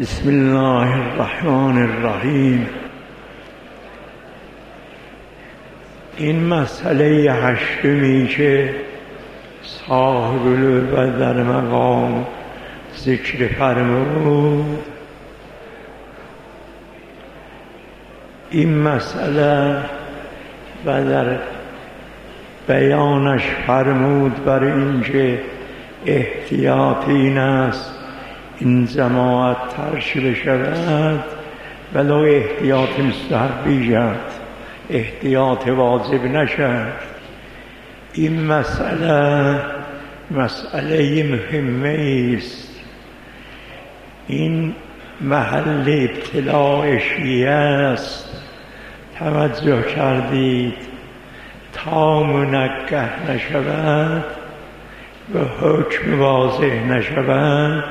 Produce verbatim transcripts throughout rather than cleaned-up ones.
بسم الله الرحمن الرحیم. این مسئله هشتمی که صاحب الوفا در مقام ذکر فرمود، این مسئله و در بیانش فرمود بر اینکه احتیاط این است این جماعت ترش بشود، ولو احتیاط مستحبی شد، احتیاط واجب نشد. این مسئله مسئله مهمه است. این محل ابتلاء شیعه است. توجه کردید تا منگه نشود و حکم واضح نشود،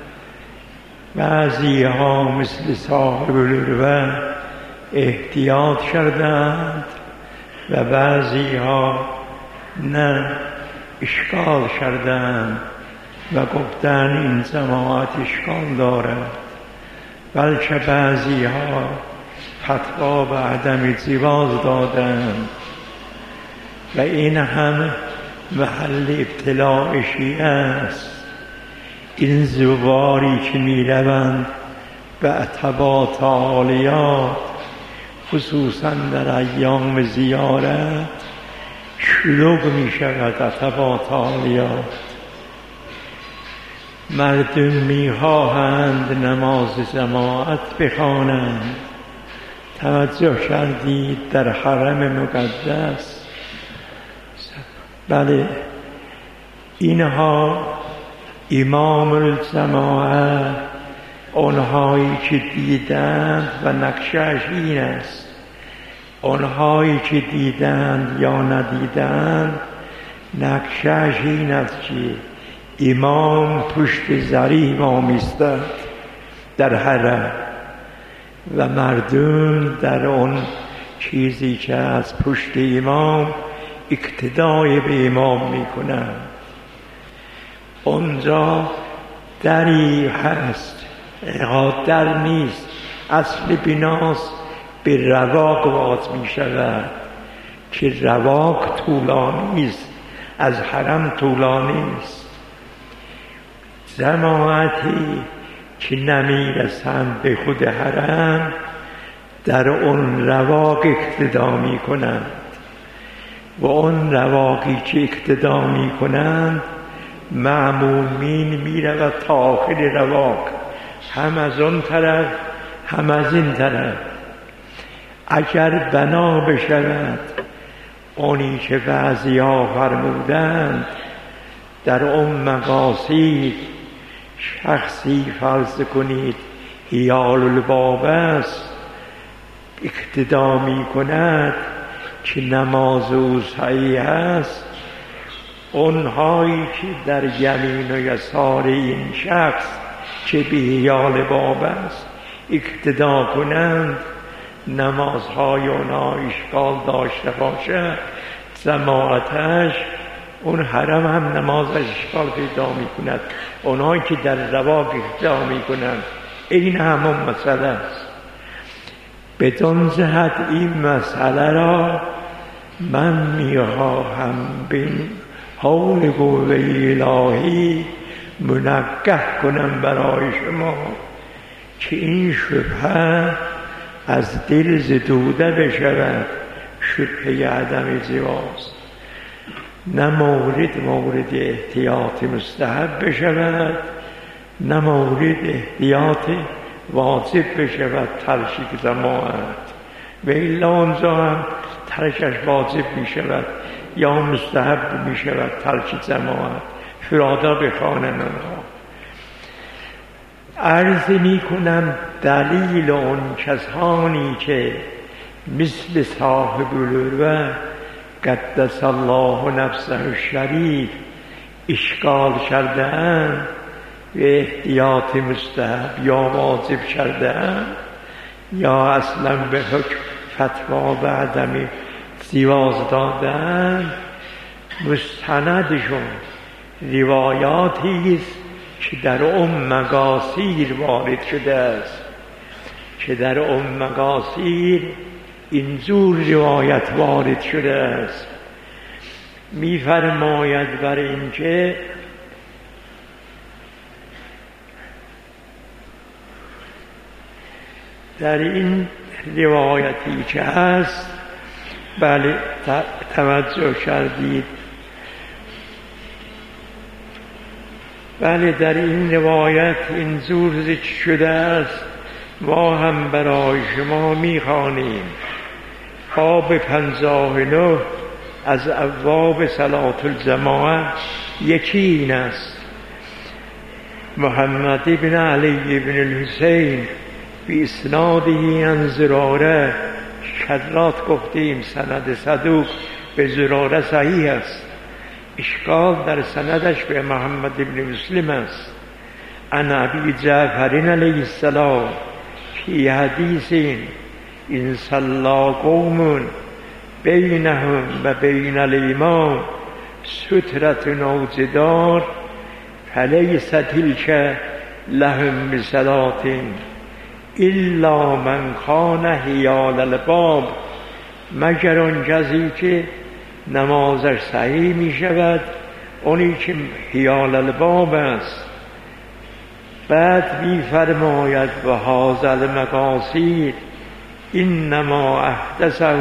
بعضی ها مثل صاحب الوفا احتیاط کردند و بعضی ها نه، اشکال کردند و گفتند این جماعت اشکال دارد، بلکه بعضی ها فتوا به عدم جواز دادند و این هم محل ابتلاء شیعه است. این زواری که می روند به عتبات عالیات، خصوصا در ایام زیارت شلوغ می شود عتبات عالیات. مردم می خواهند نماز جماعت بخوانند. توجه کردید در حرم مقدس، بله، اینها امام الجماعه آنهایی که دیدند و نقشه‌اش این است، آنهایی که دیدند یا ندیدند نقشه‌اش این است که امام پشت زری امام ایستد در حرم و مردم در آن چیزی که از پشت امام اقتدای به امام میکنند. اونجا دری هست، در نیست، اصل بناست به رواق باز می شود که رواق طولانی است، از حرم طولانی است. جماعتی که نمی رسند به خود حرم در اون رواق اقتدا می کنند و اون رواقی که اقتدا می کنند معمومین می رود تا آخر رواق، هم از اون طرف هم از این طرف. اگر بنا بشود اونی که بعضی ها فرمودند در اون مقاصد، شخصی فرض کنید حیال الباب است، اقتدا می کند که نماز او صحیح است، اونهایی که در یمین و یسار این شخص که به حیال باب است اقتدا کنند، نمازهای اونها اشکال داشته باشد جماعتش، اون حرم هم نمازش اشکال پیدا می کند. اونهایی که در رواق اقتدا می کنند، این همون مسئله است. بدون جهت این مسئله را من می خواهم بین حول قوه الهی منگه کنم برای شما که این شبهه از دل زدوده بشود، شبهه عدم جواز، نه مورد مورد احتیاط مستحب بشود، نه مورد احتیاط واجب بشود ترک جماعت، و الا آنجا هم ترکش واجب می شود یا مستحب می شود ترک جماعت، فرادا بخوانند آنها. عرض می کنم دلیل اون کسانی که مثل صاحب الوفا قدس الله نفسه الشریف اشکال کرده‌اند و احتیاط مستحب یا واجب کرده‌اند یا اصلا به حکم فتوا به عدم جواز دادن، مستندشون روایاتی است که در اون مگاسیر وارد شده است، که در اون مگاسیر اینجور روایت وارد شده است. می‌فرماید بر اینکه در این روایتی که هست، بله توجه کردید، بله در این روایت اینجور ذکر شده است. ما هم برای شما می‌خوانیم. باب پنجاه و نه از ابواب صلاة الجماعه یکی این است. محمد بن علی بن الحسین بی اسناده عن زراره، شدرات گفتیم سند صدوق به زراره صحیح است، اشکال در سندش به محمد بن مسلم است. عن ابی جعفر علیه السلام فی حدیث ان صلی قوم بینهم و بین الامام سترة او جدار فلیس تلک لهم بصلاة الا من کان حیال الباب، مگر آن کسی که نمازش صحیح می شود، اونی که حیال الباب است. بعد می فرماید و هذا المقاصد انما احدثه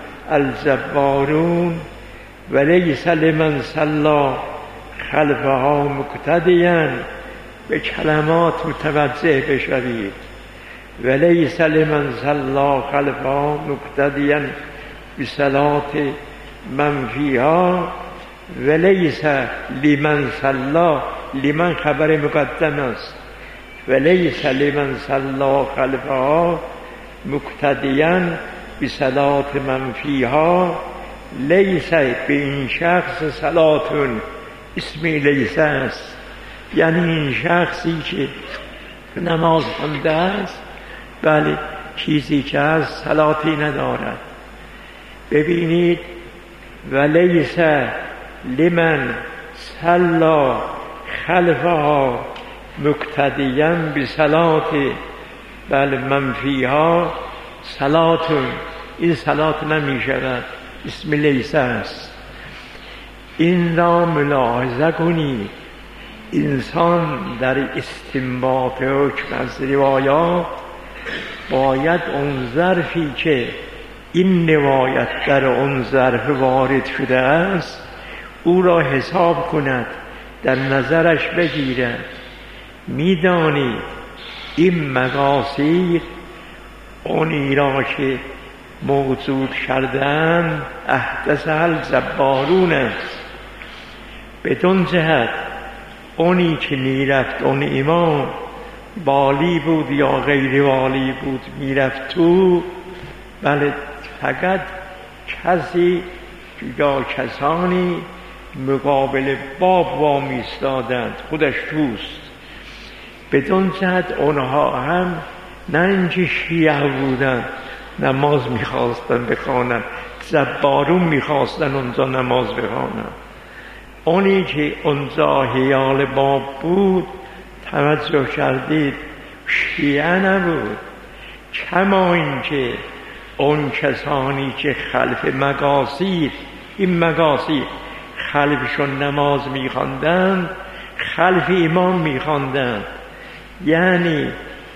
الجبارون ولیس لمن صلی خلفها مقتدیا. به کلمات متوجه بشوید. ولیس لمن صلی خلفها مقتدیا بصلاة من فیها ولیس لمن صلی، لمن خبر مقدم است، ولیس لمن صلی خلفها مقتدیا بصلاة من فیها، لیس به این شخص صلاتون، اسمی لیس است، یعنی این شخصی که نماز خونده است، بله چیزی که از صلاتی ندارد. ببینید ولیس لمن صلی خلفها مقتدیا بصلاة بل من فیها صلاتون، این صلات نمی شود، اسم لیس است. این را ملاحظه کنید. انسان در استنباط حکم از روایات باید اون ظرفی که این روایت در اون ظرف وارد شده است او را حساب کند، در نظرش بگیرد. میدانید این مقاصد اونی را که موجود کردن احدث الجبارون است. بدون جهت اونی که میرفت اون امام والی بود یا غیر والی بود میرفت تو، بله فقط کسی یا کسانی مقابل باب وامی ایستادند، خودش توست. بدون جهت اونها هم نه اینکه شیعه بودن نماز میخواستن بخوانن، جبارون میخواستن اونجا نماز بخوانن. اونی که اونجا حیال باب بود توجه کردید شیعه نبود، کما اینکه اون کسانی که خلف مقاصد، این مقاصد خلفشون نماز میخواندند خلف امام میخواندند، یعنی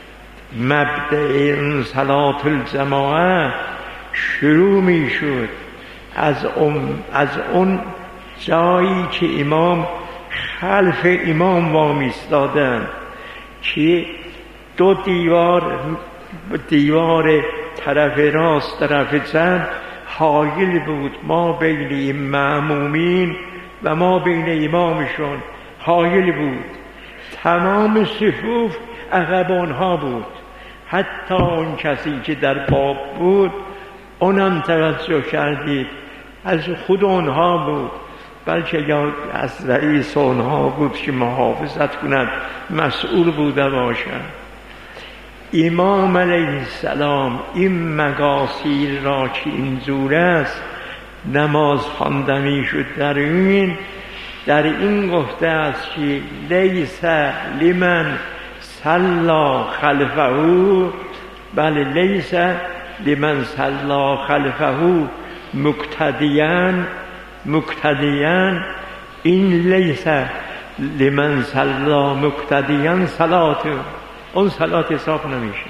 مبدأ صلاة الجماعه شروع میشد از اون از اون جایی که امام خلف امام وامی ایستادند که دو دیوار، دیوار طرف راست طرف چپ حائل بود ما بین این مأمومین و ما بین امامشون حائل بود. تمام صفوف عقب آنها بود، حتی اون کسی که در باب بود اونم توجه کردید از خود آنها بود، بلکه یا از رئیس آنها بود که محافظت کند، مسئول بوده باشد. امام علیه السلام این مقاصد را که اینجور است نماز خواندنی شد در این در این گفته است که لیس لمن صلا خلفه، بله لیس لمن صلا خلفه مقتدیان مقتدیان، این لیس لمن صلا مقتدیان صلات، اون صلات حساب نمیشه.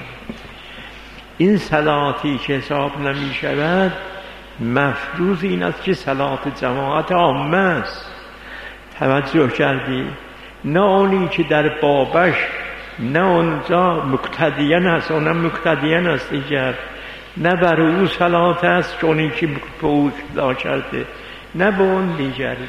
این صلاتی که حساب نمی شود مفروض این است که صلات جماعت عامه است. توجه کردی؟ نه اونی که در بابش نه اونجا مقتدیان است، اونم مقتدیان است دیگر، نه بر او صلات است چونی که به او اقتدا کرده، نه به اون دیگری.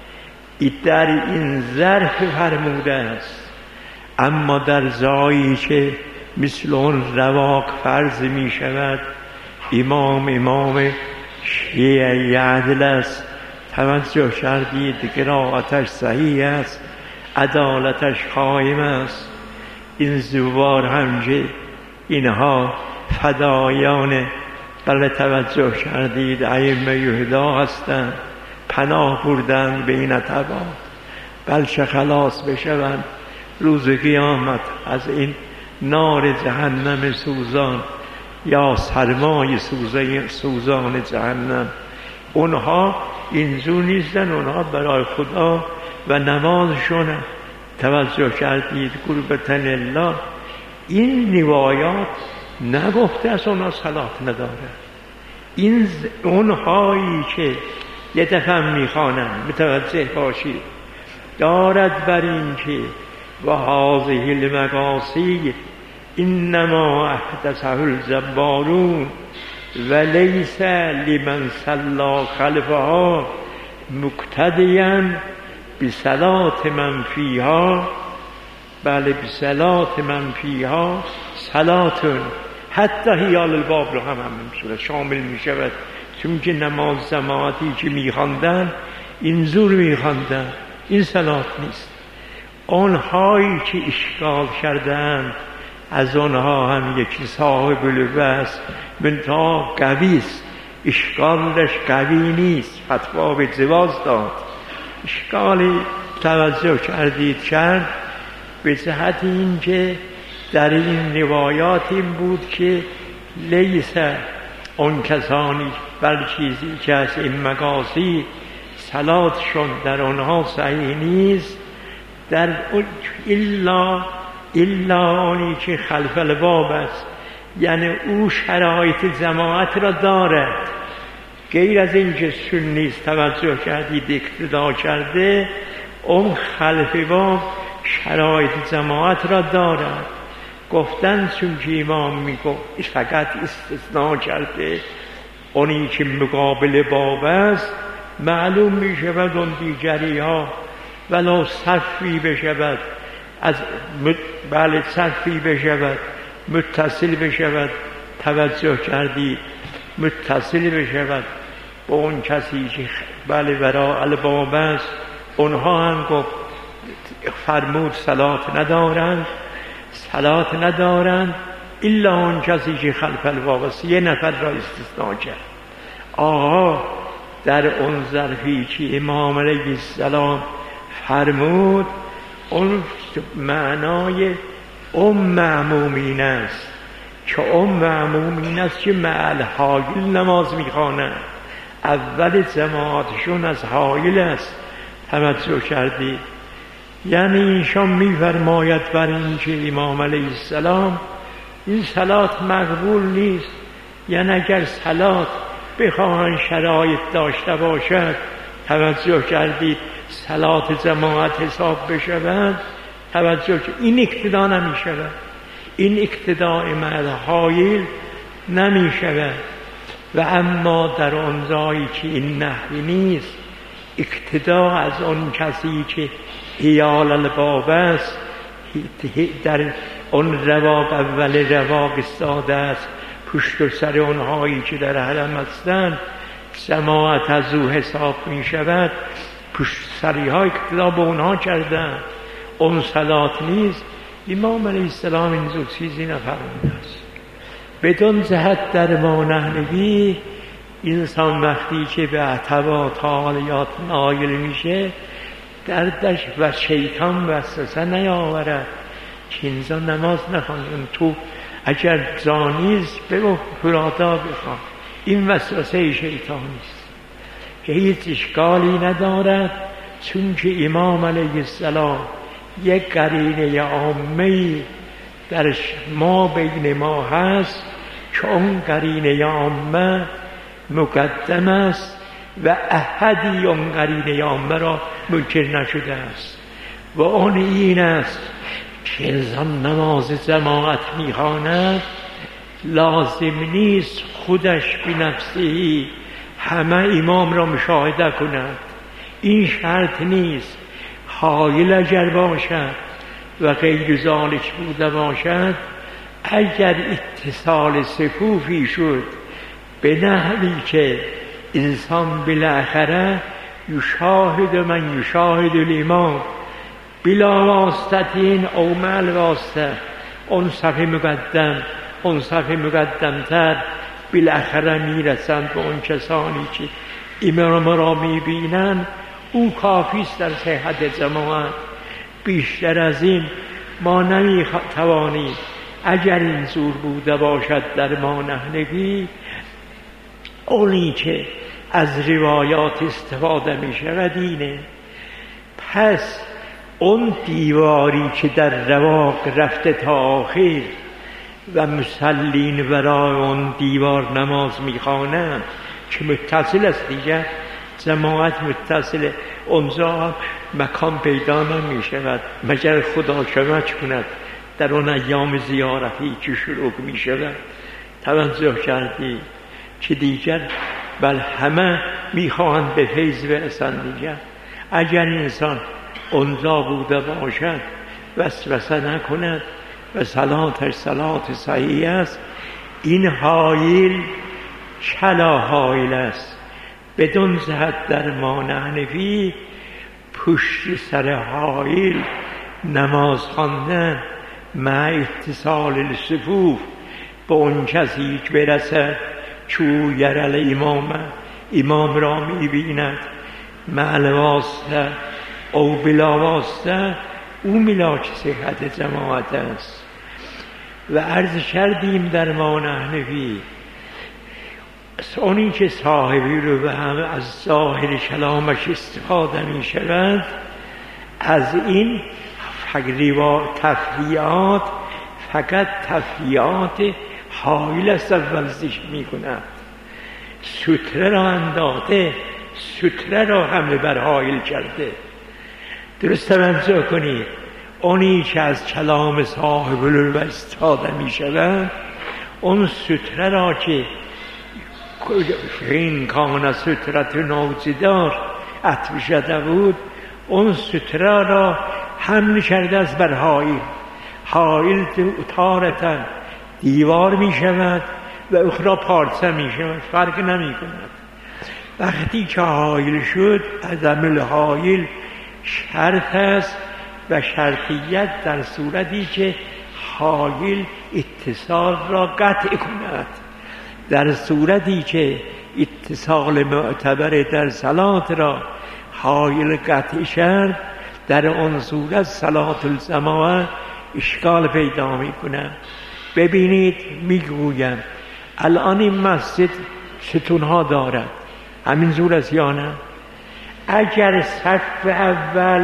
در این ظرف فرموده است. اما در جایی که مثل اون رواق فرض می شود امام امام شیعه عدل است، توجه کردید قرائتش صحیح است، عدالتش قائم است، این زوار همجه اینها فدایان بله توجه کردید ائمه یهدا هستند، پناه بردند به این اتباع بلکه خلاص بشوند روز قیامت از این نار جهنم سوزان یا سرمای سوزان جهنم. اونها اینجور نیستن، اونها برای خدا و نمازشون توجه کردید قربتن الله. این روایات نگفته از اونها صلات نداره. این اونهایی که یه دفعه میخوانن متوجه باشید دارد بر این که و هذه المقاصد انما احدثه الجبارون و لیس لمن صلا خلفها مقتدیا بصلات من فیها، بله بصلات من فیها صلاتون، حتی حیال الباب رو هم هم شامل می شود، چون که نماز جماعتی که می خواندن اینجور می خواندن، این صلات نیست. آنهایی که اشکال کردند از آنها هم یکی صاحب لبه است، منتها قوی است، اشکالش قوی نیست، فتوا به جواز داد. اشکالی توجه کردید کرد به جهت این که در این روایات این بود که لیس اون کسانی بر چیزی که از این مقاصد صلاتشون در آنها صحیح نیست، در الا الا آنی که خلف الباب است، یعنی او شرایط جماعت را دارد، غیر از این که سنی است توجه کردید اقتدا کرده، اون خلف باب شرایط جماعت را دارد. گفتن چون که امام میگفت فقط استثناء کرده اونی که مقابل باب است، معلوم می شود اون دیگری ها ولو صرفی بشود از بله صرفی بشود متصل بشود، توجه کردی متصل بشود با اون کسی که بله برا الباب است، اونها هم گفت فرمود صلات ندارند صلات ندارند الا اون کسی که خلف الباب است. یه نفر را استثناء کرد. آقا در اون ظرفی که امام علیه السلام فرمود اون معنای اون معمومین است که اون معمومین است که معل حایل نماز میخوانند، اول جماعتشون از حایل است. توجه کردی؟ یعنی اینشان میفرماید بر این که امام علیه السلام این صلات مقبول نیست، یعنی اگر صلات بخواهن شرایط داشته باشد، توجه کردید صلات جماعت حساب بشود، توجه که این اقتدا نمی شود، این اقتداء مع حایل نمی شود. و اما در آن جایی که این نحوی نیست، اقتدا از آن کسی که حیال الباب است، در آن رواق اول رواق استاده است، پشت و سر آنهایی که در حرم هستند جماعت از او حساب می شود، پشت سری ها اقتدا به اونها کردن، اون صلات نیست. امام علیه السلام این زور چیزی نفرموده است. بدون جهت در ما نحنوی انسان وقتی که به اعتبا تعالیات نایل میشه دردش و شیطان وسوسه نیاورد که انسان نماز نخواند. تو اگر زانیست بگو فرادا بخوان، این وسوسه شیطانیست که هیچ اشکالی ندارد، چون که امام علیه السلام یک قرینه عامه‌ای در ما بین ما هست که اون قرینه عامه مقدم است و احدی اون قرینه عامه را منکر نشده است و اون این است که انسان نماز جماعت میخواند، لازم نیست خودش بنفسه همه امام را مشاهده کند، این شرط نیست. حایل اگر باشد و غیر ذالک بوده باشد، اگر اتصال صفوفی شد به نحوی که انسان بالاخره یشاهد من یشاهد الامام بلا واسطین او مع واسطه، اون صفحه مقدم اون صفحه مقدمتر بالاخره میرسند به اون کسانی که امام را میبینن، او کافی است در صحت جماعت. بیشتر از این ما نمیتوانیم. اگر این زور بوده باشد در ما نحنفی، اونی که از روایات استفاده می شود اینه. پس اون دیواری که در رواق رفته تا آخر و مسلین برای اون دیوار نماز می خوانند که متصل است دیگر، جماعت متصل، اونجا مکان پیدا نمی شود مگر خدا کمک کند در اون ایام زیارتی که شروع می شود. توجه کردی که دیگر بل همه می خواهند به فیض برسند دیگر. اگر انسان اونجا بوده باشد وسوسه نکند و صلاتش صلات صحیح است، این حایل چلا حایل است. بدون جهت در ما حنفی پشت سر حایل نماز خواندن مع اتصال الصفوف به اون کسی که برسد چو یرل امام امام را میبیند مع الواسطه او بلا واسطه، او ملاک صحت جماعت است. و عرض کردیم در ما حنفی اونی که صاحبی رو به هم از ظاهر کلامش استفاده می شود، از این تفریعات فقط تفریعات حایل است اول ذکر می کند. ستره را انداخته، ستره را همه بر حایل کرده. درست توجه کنید، اونی که از کلام صاحب العلم استفاده می شود، اون ستره را که این کان سترت نوزدار عطف شده بود، اون ستره را حمل کرده است بر حایل. حایل تارتن دیوار می شود و اخرى پارچه می شود، فرق نمی کند. وقتی که حایل شد، عدم الحایل شرط است و شرطیت در صورتی که حایل اتصال را قطع کند. در صورتی که اتصال معتبر در صلات را حایل قطع شد، در آن صورت صلات الجماعه اشکال پیدا می کند. ببینید میگویم الان این مسجد ستونها دارد، همین زور است یا نه؟ اگر صف اول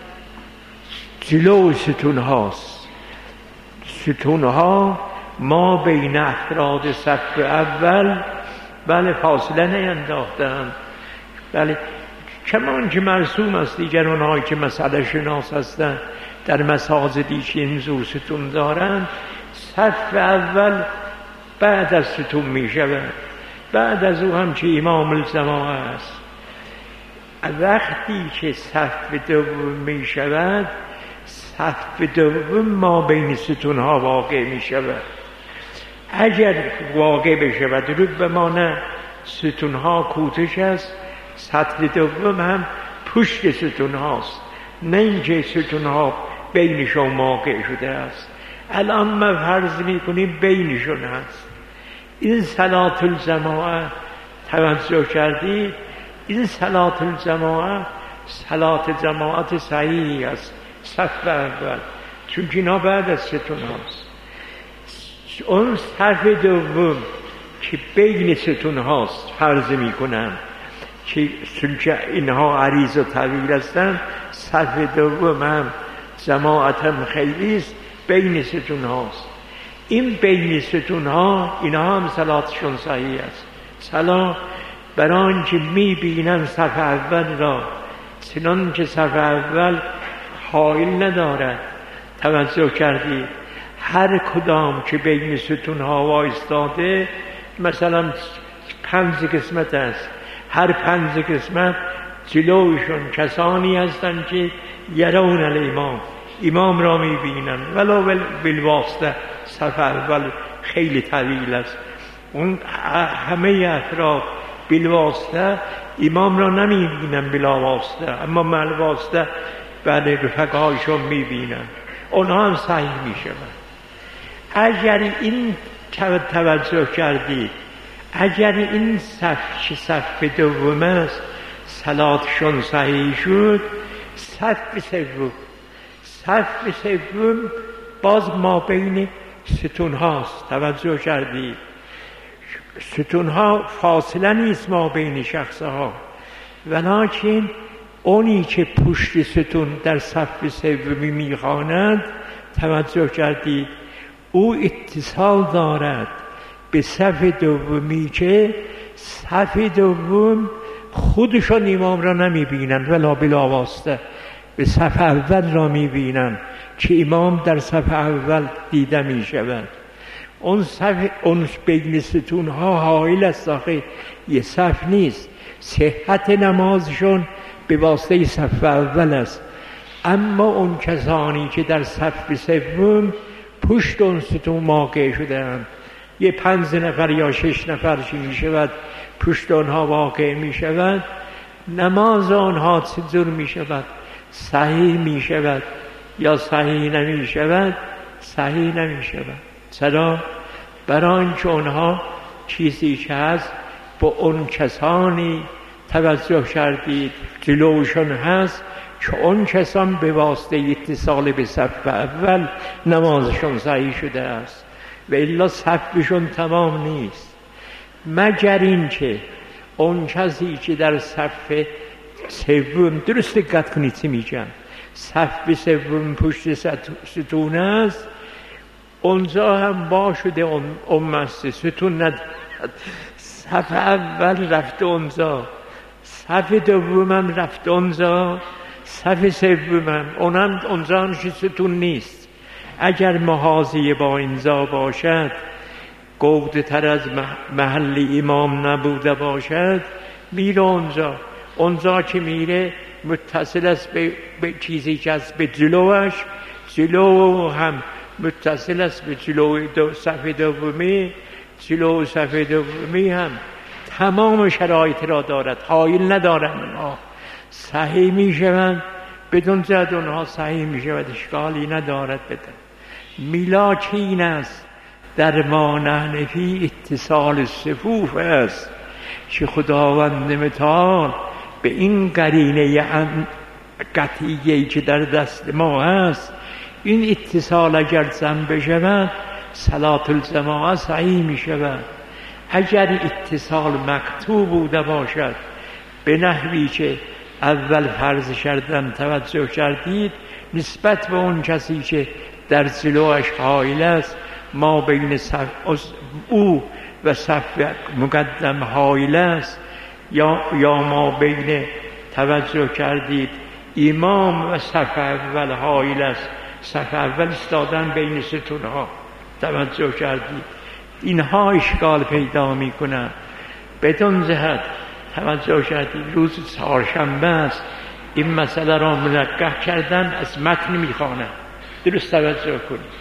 جلو ستون هاست، ستون ها ما بین افراد صف اول بله فاصله نینداختند، بله کمان که مرسوم است. دیگر اونهایی که مسئله شناس هستند در مساجدی که این زور ستون دارند، صف اول بعد از ستون می شود، بعد از او هم که امام الجماعه است. وقتی که صف دوم می شود، صف دوم ما بین ستون ها واقع می شود. اگر واقع بشود رو به ما نه، ستون ها کوتش است، سطر دوم هم پشت ستون هاست، نه اینکه ستون ها بینشون واقع شده است. الان ما فرض می کنیم بینشون هست. این صلات الجماعه توجه کردی؟ این صلات الجماعه صلات جماعت صحیح است صف اول، چون اینا بعد از ستون هاست. اون صف دوم که بین ستون هاست فرض می کنم که اینها عریض و طویل هستند، صف دوم هم جماعت هم خیلی است، بین ستون هاست. این بین ستون ها اینا هم صلاتشون صحیح است. صلاة برای آنکه می بینن صف اول را، چنان که صف اول حائل ندارد. توجه کردی هر کدام که بین ستون ها وایستاده، مثلا پنج قسمت است، هر پنج قسمت جلوشون کسانی هستند که یرون الامام، امام را می بینن، ولو بالواسطه. صف اول خیلی طویل است، اون همه افراد بالواسطه امام را نمی بینن بلا واسطه، اما مع واسطه بعد رفقایشون می بینن، اونها هم صحیح می شود. اگر این توجه کردید، اگر این صف که صف دوم است صلاتشون صحیح شد، صف سوم صف سوم باز ما بین ستون هاست. توجه کردید ستون ها فاصله نیست ما بین شخص ها، ولکن اونی که پشت ستون در صف سومی میخواند، توجه کردید او اتصال دارد به صف دومی که صف دوم خودشون امام را نمی بینند ولا بلا واسطه، به صف اول را می بینند که امام در صف اول دیده می شود. اون صف اون بین ستون ها حائل است، آخه یه صف نیست. صحت نمازشون به واسطه صف اول است، اما اون کسانی که در صف سوم پشت اون ستون واقع شده‌اند، یه پنج نفر یا شش نفر چی می شود پشت آنها واقع می شود، نماز آنها چطور می شود؟ صحیح می شود یا صحیح نمی شود؟ صحیح نمی شود. چرا؟ برای اینکه آنها چیزی که هست با اون کسانی توجه کردید جلوشون هست که اون کسان به واسطه اتصال به صف اول نمازشون صحیح شده است، و الا صفشون تمام نیست، مگر این که اون کسی که در صف سوم، درست دقت کنید چی میگم، صف سوم پشت ستون است، اونجا هم با شده اون امسته ستون ندارد، صف اول رفته اونجا، صف دوم هم رفته اونجا، صف سوم هم اونم اونجا هم ستون نیست. اگر محاذی با اینجا باشد، گوده تر از محل امام نبوده باشد، میره اونجا. اونجا که میره متصل است به, به چیزی که از به جلوش، جلو هم متصل است به جلو دو صف دومی، جلو صف دومی هم تمام شرایط را دارد، حائل ندارند، اونها صحیح می شوند، بدون زد اونها صحیح می شود، اشکالی ندارد. بدن میلاک این است در ما نحنفی اتصال صفوف است که خداوند متعال به این قرینه قطعیه‌ای که در دست ما هست، این اتصال اگر زن بشود صلات الجماعه صحیح می شود. اگر اتصال مقطوع بوده باشد به نحوی که اول فرض کردم، توجه کردید، نسبت به اون کسی که در جلوش حائل است، ما بین صف او و صف مقدم حائل است، یا یا ما بین، توجه کردید، امام و صف اول حائل است، صف اول استادن بین ستون ها، توجه کردید، اینها اشکال پیدا می کنند. بدون جهت توجه کردید، روز چهارشنبه است، این مسئله را منقح کردن، از متن می خوانند، درست توجه کنید.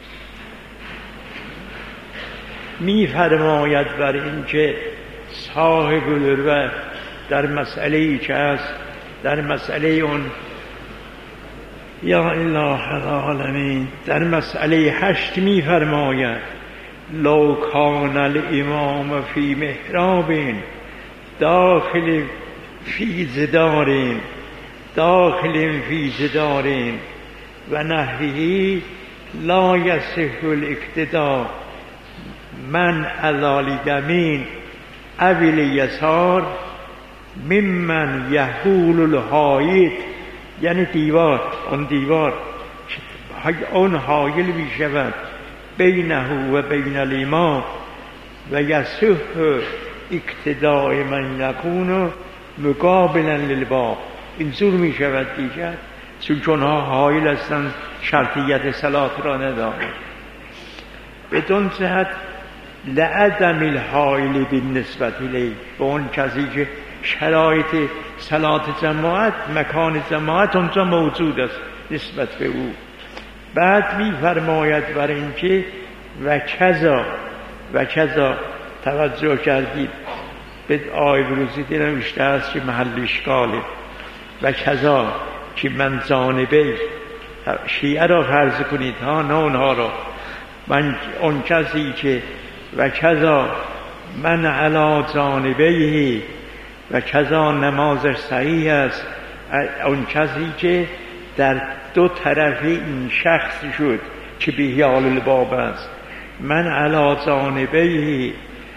می فرماید بر این که صاحب الروح در مسئله ای که است، در مسئله اون یا اله العالمین، در مسئله هشت می فرماید لو کان الامام فی محراب داخل فی جدار داخل فی جدار و نحوه لا یصح الاقتداء من علی الیمین او الیسار ممن یحول الحائط، یعنی دیوار، اون دیوار اون حائل می شود بینه و بین الامام و یصح اقتداء من یکون مقابلا للباب. اینجور می شود دیگر، چون چونها حائل هستند شرطیت صلات را ندارد. بدون جهت لعدم الحائل بالنسبت الیه، به اون کسی که شرایط صلات جماعت، مکان جماعت اونجا موجود است نسبت به او. بعد می فرماید بر اینکه و کذا و کذا توجه کردید به آیه بروزی دیدم بیشتر است که محل اشکاله. و کذا که من جانبه شیعه را فرض کنید ها، نه اونها را. من اون کسی که و کذا من علا جانبه و کذا نمازش صحیح است، اون کسی که در دو طرف این شخص شد که بیهیال الباب است. من علا جانبه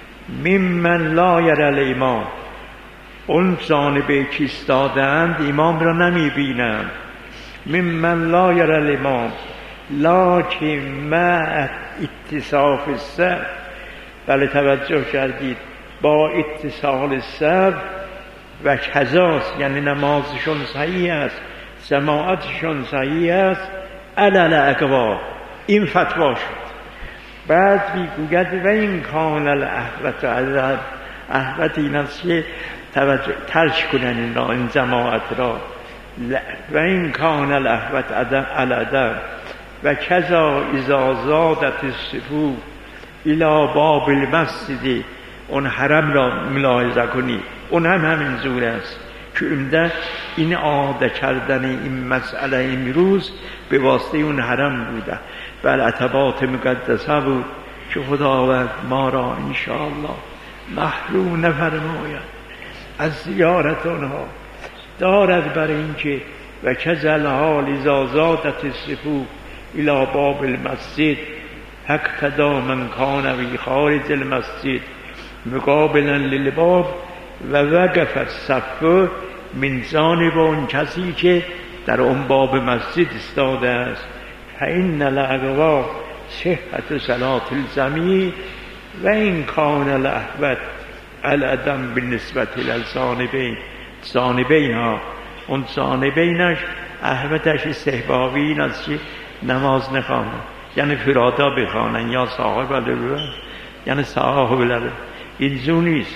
ممن لا یر الامام، اون جانبه که ایستادند امام را نمی بینند. ممن لا یر الامام لکن مع اتصاف الصف، بله توجه کردید، با اتصال صف و کذاست، یعنی نمازشون صحیح است، جماعتشون صحیح است. علل اقوا، این فتوا شد. بعد میگوید و این کان الاحوت عذب، احوت این است که توجه ترک کنن این را، این جماعت را. و این کان الاحوت الادب و کذا اذا زادت الصفوف الى باب المسجد، اون حرم را ملاحظه کنید، اون هم همین زور است که عمده این عاده کردن این مسئله امروز به واسطه اون حرم بوده و العتبات مقدسه بود که خداوند ما را انشاءالله محروم نفرماید از زیارت آنها. دارد بر اینکه و کذل حال اذا زادت الصفوف الى باب المسجد اقتدا من کان فی خارج المسجد مقابلا للباب و وقف الصف من جانب اون کسی که در اون باب مسجد استاده است. فإن الاقوا صحت صلاة الجمیع و این کان الاحوت العدم بالنسبت للجانبین، جانبین ها، اون جانبینش احوتش استحبابی این است که نماز نخوانن، یعنی فرادا بخوانن یا صاحب الالوه، یعنی صاحب الالوه. اینجور نیست.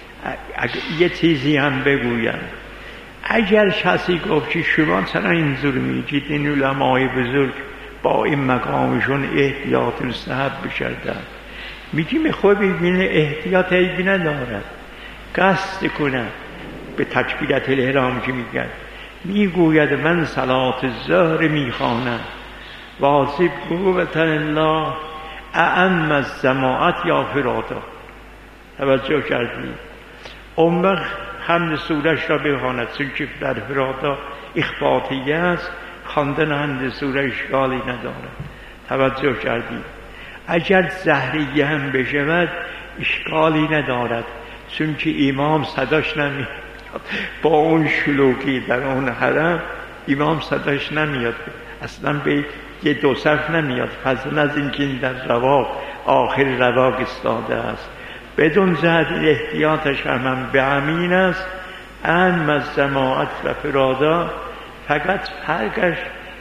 یه چیزی هم بگویم، اگر کسی گفت که شما چرا اینجور میگید، این علمای بزرگ با این مقامشون احتیاط مستحب بشردن، میگیم خود ببینه احتیاط عیبی ندارد، قصد کنه به تکبیرت الاحرام که میگن، میگوید من صلات الظهر میخوانم واجب قوة الله اعم از جماعت یا فرادا. توجه کردید؟ اون وقت حمد سورش را بخواند، چون که در فرادا اخباطیه است، خواندن حمد سوره اشکالی ندارد. توجه کردید؟ اگر زهریه هم بشود اشکالی ندارد، چون که امام صداش نمیاد، با اون شلوغی در اون حرم امام صداش نمیاد، اصلا به یه دو صف نمیاد، فضل از این که این در رواق آخر رواق استاده است. بدون جهت احتیاطش هم به امین است، ان از جماعت و فرادا، فقط فرقش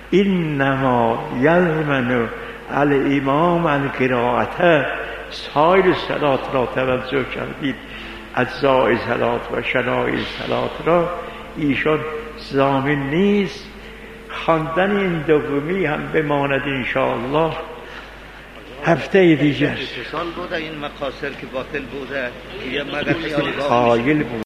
اینما یلمنو الامام القرائته. سایر صلات را توجه کردید، اجزای صلات و شرایع صلات را ایشان ضامن نیست. خواندن این دومی هم بماند انشاءالله هفته دیگر. اتصال بوده این مقاصر که باطل بوده، یه مگه قایل بود.